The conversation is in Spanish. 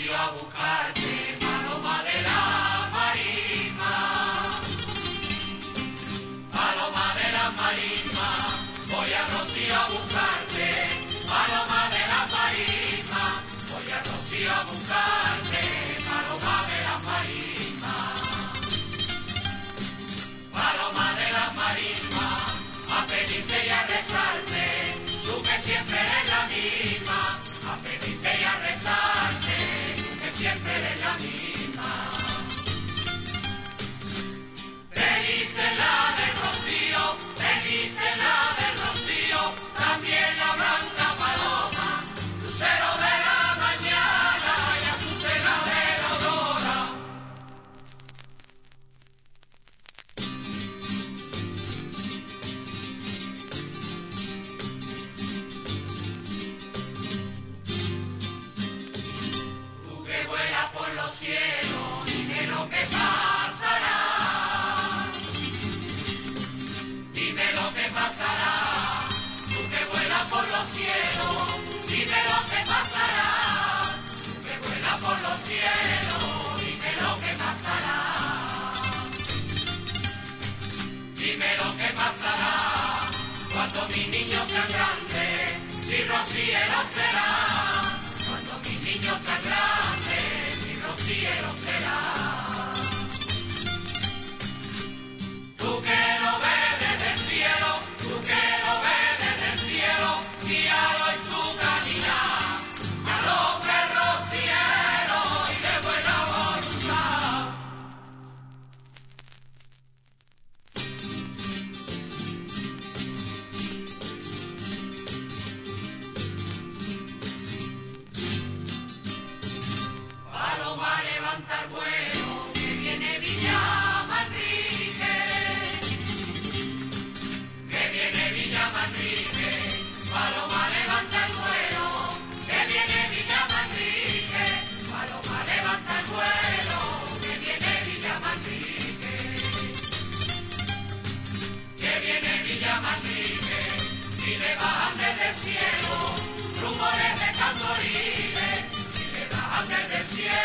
Rocío a buscarte, paloma de la marisma. Paloma de la marisma, voy a Rocío a buscarte. Paloma de la marisma, voy a Rocío a buscarte. Paloma de la marisma. Paloma de la marisma, a pedirte y a rezarte, tú que siempre eres la misma. A pedirte y a rezarte, tú que siempre eres la misma. Te dice la de Rocío, te dice la de Rocío, también la blanca paloma, lucero de la mañana y azucena de la aurora. Tú que vuelas por los cielos, dime lo que pasará. Dime lo que pasará. Tú que vuelas por los cielos, dime lo que pasará. Tú que vuelas por los cielos, dime lo que pasará. Dime lo que pasará cuando mis niños sean grandes, si rociero será. Cuando mis niños sean grandes, si rociero será. Tú que lo ves desde el cielo, tú que lo ves desde el cielo, guíalo en su caminar, al hombre rociero y de buena voluntad. Paloma levanta el vuelo, que viene Villa Manrique. Que viene Villa Manrique. Paloma levanta el vuelo, que viene Villa Manrique. Paloma levanta el vuelo, que viene Villa Manrique. Que viene Villa Manrique, y le bajan desde el cielo rumores de tamboriles, y le bajan desde el cielo